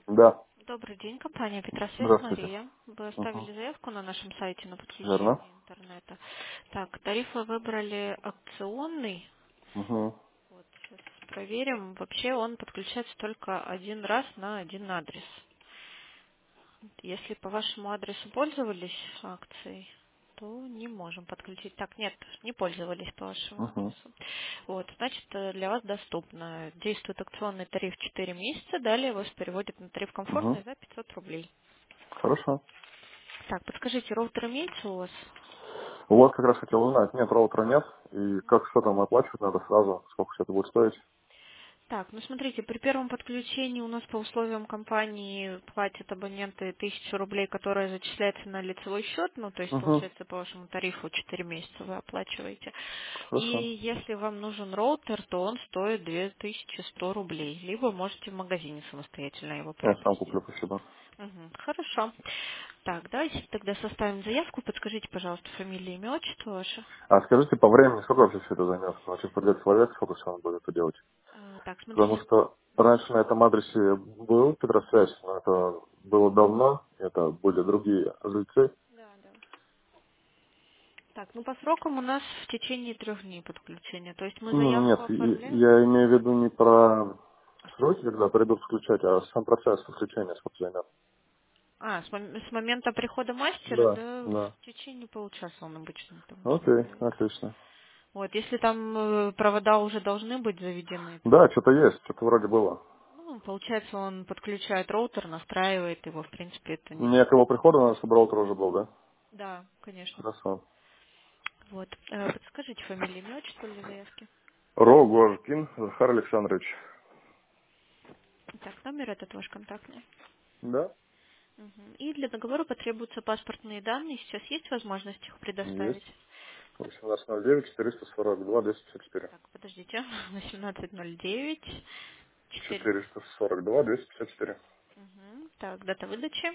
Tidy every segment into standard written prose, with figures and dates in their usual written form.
Да, Добрый день, компания Петросвязь, здравствуйте. Мария. Вы Угу. оставили заявку на нашем сайте на Верно? подключение интернета. Так, тариф вы выбрали акционный. Угу. Вот, сейчас проверим. Вообще он подключается только один раз на один адрес. Если по вашему адресу пользовались акцией, то не можем подключить. Так, нет, не пользовались по вашему Угу. адресу. Вот, значит, для вас доступно. Действует акционный тариф 4 месяца, далее вас переводят на тариф Угу. комфортный за 500 рублей. Хорошо. Так, подскажите, роутер имеется у вас? У вас как раз хотел узнать. Нет, роутера нет. И как что там оплачивать надо сразу? Сколько все это будет стоить? Так, ну смотрите, при первом подключении у нас по условиям компании платят абоненты 1000 рублей, которые зачисляются на лицевой счет, ну то есть Угу. получается по вашему тарифу 4 месяца вы оплачиваете. И Хорошо. если вам нужен роутер, то он стоит 2100 рублей, либо можете в магазине самостоятельно его Я сам приобрести. куплю, спасибо. Мгм, хорошо. Так, давайте тогда составим заявку. Подскажите, пожалуйста, фамилию, имя, отчество ваше. А скажите, по времени сколько вообще все это займет? Значит, придет человек, сколько все он будет это делать? Так, Потому смотрите. что раньше на этом адресе был Петросвязь, но это было давно, это были другие жильцы. Да, да. Так, ну по срокам у нас в течение 3 дней подключения. То есть мы заявку Нет, оформляем. я имею в виду не про сроки, когда придут включать, а сам процесс включения сколько займет. С момента прихода мастера, Да, да, да. в течение получаса он обычно там Окей, занимает. отлично. Вот, если там провода уже должны быть заведены, то Да, что-то есть, что-то вроде было. ну, получается, он подключает роутер, настраивает его, в принципе, это Не не... к его приходу надо, чтобы роутер уже был, да? Да, конечно. Хорошо. Вот. Подскажите фамилию, имя, отчество для заявки. Рогожкин Захар Александрович. Так, номер этот ваш контактный. Да? Мгм. И для договора потребуются паспортные данные. Сейчас есть возможность их предоставить? Есть. 1809-442-254. Так, подождите. 1809 4. 442-254. Мгм. Так, дата выдачи.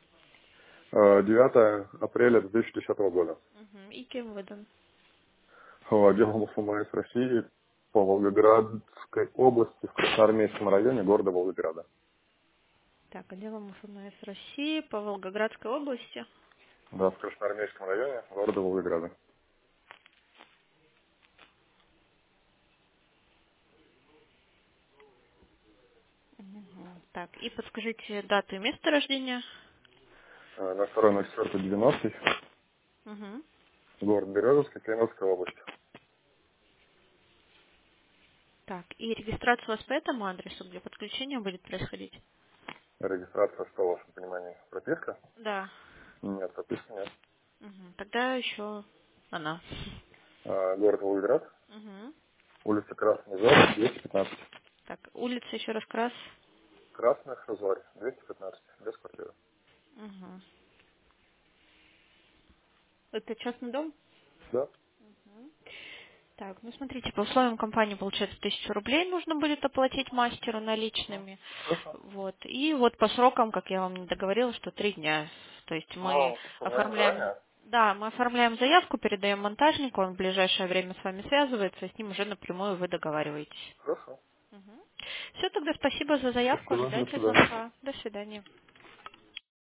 9 апреля 2010 года. Мгм. И кем выдан? Отделом ФМС России по Волгоградской области в Красноармейском районе города Волгограда. Так, отделом ФМС России по Волгоградской области. Да, в Красноармейском районе города Волгограда. Мгм. Так, и подскажите дату и место рождения. На 2.04.90, Мгм. город Березовский, Кемеровская область. Так, и регистрация у вас по этому адресу, где подключение будет происходить? Регистрация, что в вашем понимании? Прописка? Да. Нет, прописки нет. Мгм. Тогда еще она. Город Волгоград, Мгм. улица Красный Зорь, 215. Так, улица еще раз Крас. Красных Зорь, 215, без квартиры. Мгм. Это частный дом? Да? Так, ну смотрите, по условиям компании получается 1000 рублей нужно будет оплатить мастеру наличными. Хорошо. Вот. И вот по срокам, как я вам не договорила, что 3 дня. То есть мы Ну, позвоним оформляем, заранее. да, мы оформляем заявку, передаем монтажнику, он в ближайшее время с вами связывается, и с ним уже напрямую вы договариваетесь. Хорошо. Все, тогда спасибо за заявку, Спасибо, до ожидайте свидания. звонка. До свидания.